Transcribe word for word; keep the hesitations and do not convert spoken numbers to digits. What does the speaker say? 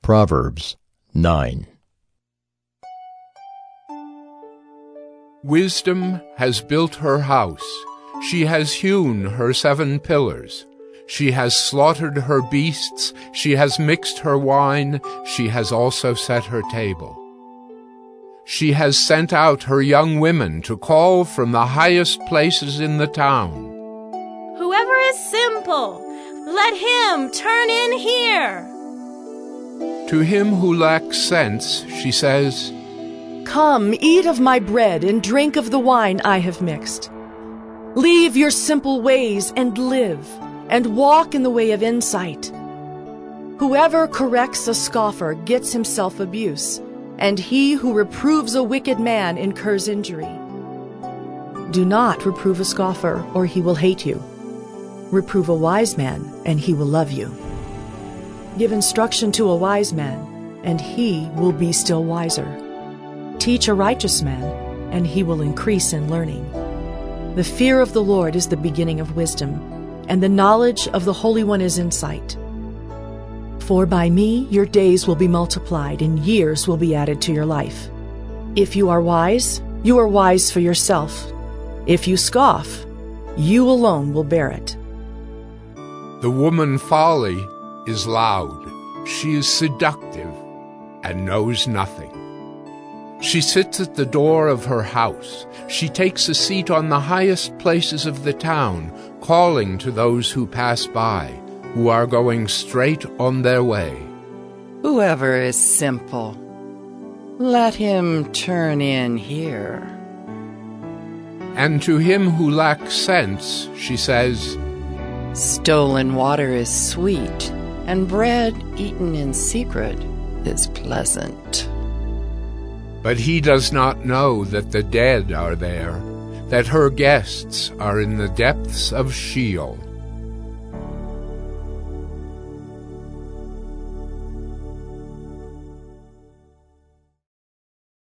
Proverbs nine. Wisdom has built her house. She has hewn her seven pillars. She has slaughtered her beasts. She has mixed her wine. She has also set her table. She has sent out her young women to call from the highest places in the town. Whoever is simple, let him turn in here. To him who lacks sense, she says, Come, eat of my bread and drink of the wine I have mixed. Leave your simple ways and live, and walk in the way of insight. Whoever corrects a scoffer gets himself abuse, and he who reproves a wicked man incurs injury. Do not reprove a scoffer, or he will hate you. Reprove a wise man, and he will love you. Give instruction to a wise man, and he will be still wiser. Teach a righteous man, and he will increase in learning. The fear of the Lord is the beginning of wisdom, and the knowledge of the Holy One is insight. For by me your days will be multiplied, and years will be added to your life. If you are wise, you are wise for yourself. If you scoff, you alone will bear it. The woman folly is loud. She is seductive and knows nothing. She sits at the door of her house. She takes a seat on the highest places of the town, calling to those who pass by, who are going straight on their way. Whoever is simple, let him turn in here. And to him who lacks sense, she says, Stolen water is sweet, and bread eaten in secret is pleasant. But he does not know that the dead are there, that her guests are in the depths of Sheol.